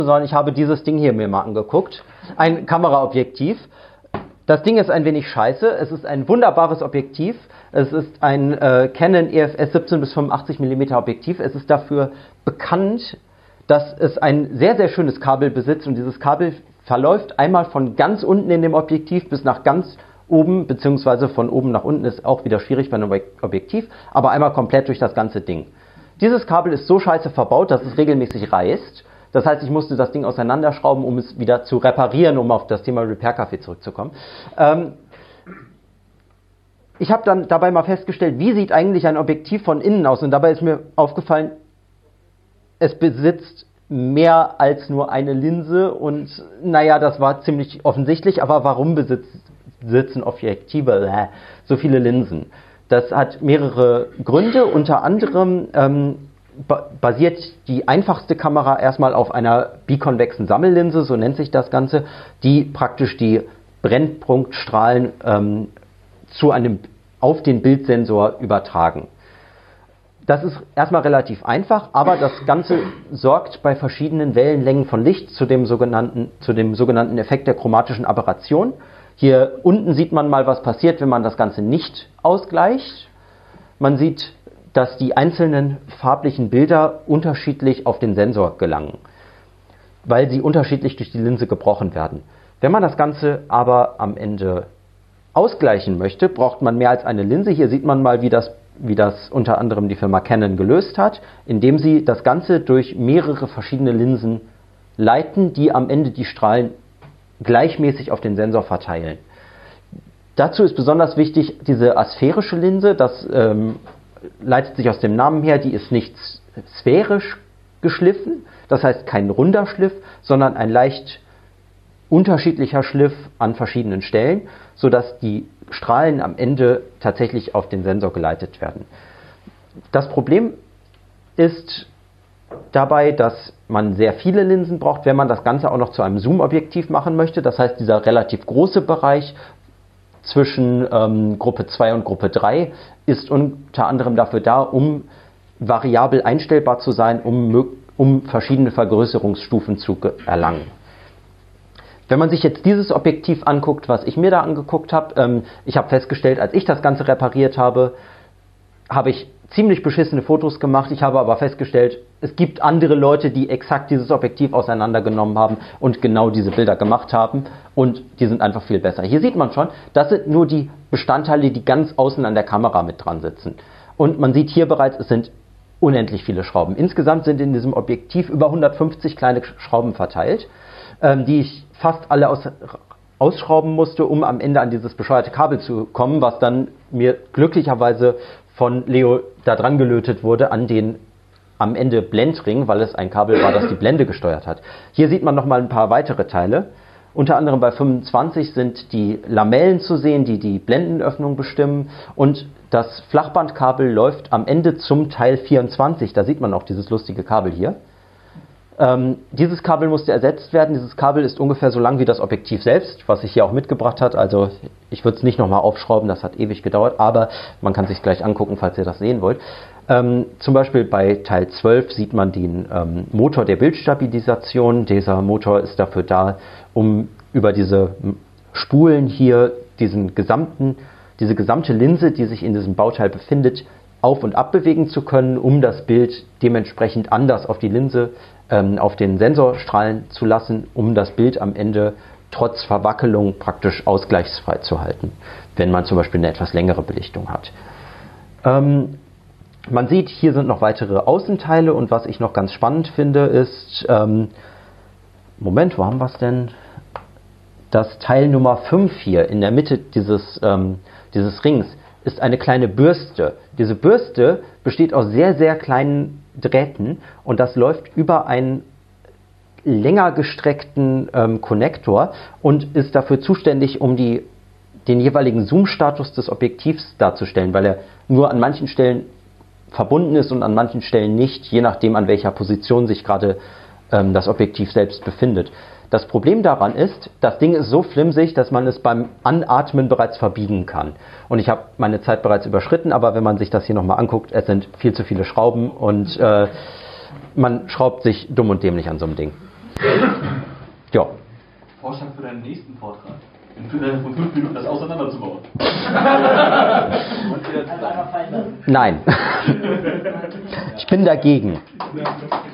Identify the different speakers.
Speaker 1: sondern ich habe dieses Ding hier mir mal angeguckt. Ein Kameraobjektiv. Das Ding ist ein wenig scheiße. Es ist ein wunderbares Objektiv. Es ist ein Canon EFS 17 bis 85 mm Objektiv. Es ist dafür bekannt, dass es ein sehr, sehr schönes Kabel besitzt. Und dieses Kabel verläuft einmal von ganz unten in dem Objektiv bis nach ganz oben, beziehungsweise von oben nach unten ist auch wieder schwierig bei einem Objektiv, aber einmal komplett durch das ganze Ding. Dieses Kabel ist so scheiße verbaut, dass es regelmäßig reißt. Das heißt, ich musste das Ding auseinanderschrauben, um es wieder zu reparieren, um auf das Thema Repair Café zurückzukommen. Ich habe dann dabei mal festgestellt, wie sieht eigentlich ein Objektiv von innen aus? Und dabei ist mir aufgefallen, es besitzt mehr als nur eine Linse. Und naja, das war ziemlich offensichtlich. Aber warum besitzen Objektive so viele Linsen? Das hat mehrere Gründe. Unter anderem basiert die einfachste Kamera erstmal auf einer bikonvexen Sammellinse, so nennt sich das Ganze, die praktisch die Brennpunktstrahlen auf den Bildsensor übertragen. Das ist erstmal relativ einfach, aber das Ganze sorgt bei verschiedenen Wellenlängen von Licht zu dem sogenannten Effekt der chromatischen Aberration. Hier unten sieht man mal, was passiert, wenn man das Ganze nicht ausgleicht. Man sieht, dass die einzelnen farblichen Bilder unterschiedlich auf den Sensor gelangen, weil sie unterschiedlich durch die Linse gebrochen werden. Wenn man das Ganze aber am Ende ausgleichen möchte, braucht man mehr als eine Linse. Hier sieht man mal, wie das unter anderem die Firma Canon gelöst hat, indem sie das Ganze durch mehrere verschiedene Linsen leiten, die am Ende die Strahlen gleichmäßig auf den Sensor verteilen. Dazu ist besonders wichtig diese asphärische Linse, das leitet sich aus dem Namen her, die ist nicht sphärisch geschliffen, das heißt kein runder Schliff, sondern ein leicht unterschiedlicher Schliff an verschiedenen Stellen, sodass die Strahlen am Ende tatsächlich auf den Sensor geleitet werden. Das Problem ist dabei, dass man sehr viele Linsen braucht, wenn man das Ganze auch noch zu einem Zoom-Objektiv machen möchte. Das heißt, dieser relativ große Bereich zwischen Gruppe 2 und Gruppe 3 ist unter anderem dafür da, um variabel einstellbar zu sein, um verschiedene Vergrößerungsstufen zu erlangen. Wenn man sich jetzt dieses Objektiv anguckt, was ich mir da angeguckt habe, ich habe festgestellt, als ich das Ganze repariert habe, habe ich ziemlich beschissene Fotos gemacht. Ich habe aber festgestellt, es gibt andere Leute, die exakt dieses Objektiv auseinandergenommen haben und genau diese Bilder gemacht haben und die sind einfach viel besser. Hier sieht man schon, das sind nur die Bestandteile, die ganz außen an der Kamera mit dran sitzen. Und man sieht hier bereits, es sind unendlich viele Schrauben. Insgesamt sind in diesem Objektiv über 150 kleine Schrauben verteilt, die ich fast alle ausschrauben musste, um am Ende an dieses bescheuerte Kabel zu kommen, was dann mir glücklicherweise von Leo da dran gelötet wurde an den am Ende Blendring, weil es ein Kabel war, das die Blende gesteuert hat. Hier sieht man nochmal ein paar weitere Teile. Unter anderem bei 25 sind die Lamellen zu sehen, die die Blendenöffnung bestimmen. Und das Flachbandkabel läuft am Ende zum Teil 24. Da sieht man auch dieses lustige Kabel hier. Dieses Kabel musste ersetzt werden. Dieses Kabel ist ungefähr so lang wie das Objektiv selbst, was ich hier auch mitgebracht habe. Also ich würde es nicht nochmal aufschrauben, das hat ewig gedauert, aber man kann es sich gleich angucken, falls ihr das sehen wollt. Zum Beispiel bei Teil 12 sieht man den Motor der Bildstabilisation. Dieser Motor ist dafür da, um über diese Spulen hier diese gesamte Linse, die sich in diesem Bauteil befindet, auf- und abbewegen zu können, um das Bild dementsprechend anders auf die Linse, auf den Sensor strahlen zu lassen, um das Bild am Ende trotz Verwackelung praktisch ausgleichsfrei zu halten, wenn man zum Beispiel eine etwas längere Belichtung hat. Man sieht, hier sind noch weitere Außenteile und was ich noch ganz spannend finde ist, Moment, wo haben wir es denn? Das Teil Nummer 5 hier in der Mitte dieses Rings ist eine kleine Bürste. Diese Bürste besteht aus sehr, sehr kleinen Drähten und das läuft über einen länger gestreckten Konnektor und ist dafür zuständig, um den jeweiligen Zoom-Status des Objektivs darzustellen, weil er nur an manchen Stellen verbunden ist und an manchen Stellen nicht, je nachdem an welcher Position sich gerade das Objektiv selbst befindet. Das Problem daran ist, das Ding ist so flimsig, dass man es beim Anatmen bereits verbiegen kann. Und ich habe meine Zeit bereits überschritten, aber wenn man sich das hier nochmal anguckt, es sind viel zu viele Schrauben und man schraubt sich dumm und dämlich an so einem Ding. Ja.
Speaker 2: Vorschlag für deinen nächsten Vortrag. Innerhalb von 5 Minuten das auseinanderzubauen.
Speaker 1: Nein. Ich bin dagegen.